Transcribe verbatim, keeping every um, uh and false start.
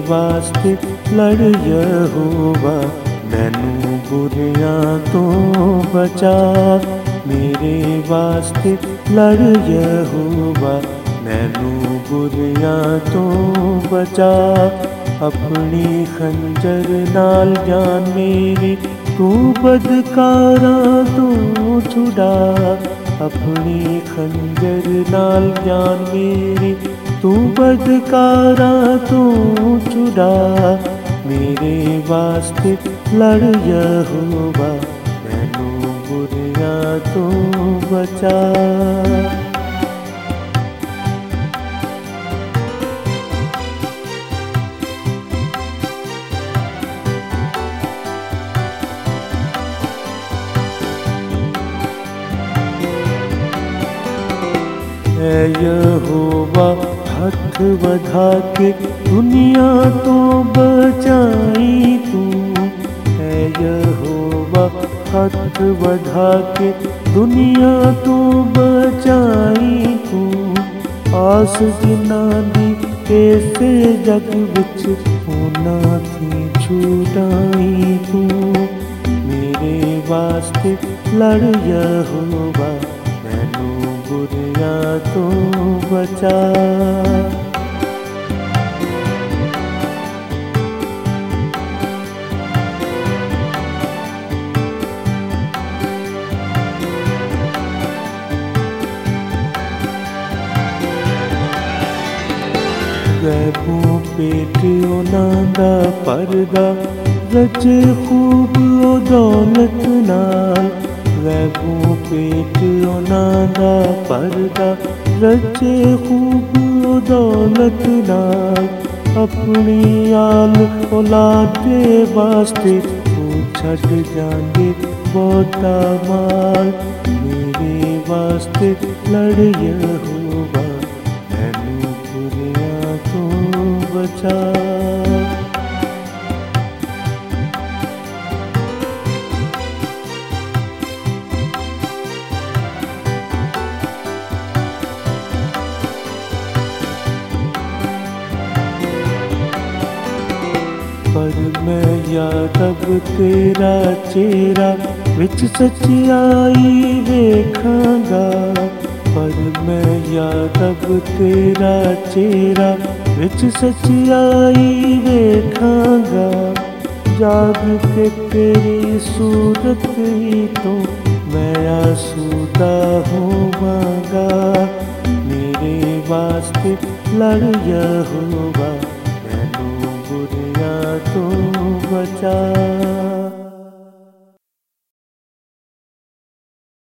वास्ते लड़ यहोवा, मैनू बुरियां तो बचा। मेरे वास्ते लड़ यहोवा, मैनू बुरियां तो बचा। अपनी खंजर नाल जान मेरी तू बदकारां तो छुड़ा। अपनी खंजर नाल जान मेरी तू बदकारां तो छुड़ा। मेरे वास्ते लड़ यहोवा, मैनू बुरियां तो बचा। है यहोवा हथ बढ़ा के दुनिया तो बचाई तू। है यहोवा हथ बढ़ा के दुनिया तो बचाई तू। आस जिन्ना दी ऐसे जग विच उन्हां थी छुड़ाई तू। मेरे वास्ते लड़ यहोवा, मैनू बुरियां तो बचा। गैबों पेट उन्हां दा परदा रचे खूब ओ दौलत नाल। गैबों पेट उन्हां दा परदा रचे खूब ओ दौलत नाल। अपनी आल औलाद दे वास्ते तू छड़ जांदे बहुता माल। मेरे वास्ते लड़ यहोवा, मैनू बुरियां तो बचा। पर मैं या रब तेरा चेहरा विच सच्चाई वेखांगा। पर मैं या रब तेरा चेहरा विच सच्चाई वेखांगा। जाग के तेरी सूरत ही तो मैं आसूदा होवांगा। मेरे वास्ते लड़ यहोवा, मैनू बुरियां तो बचा।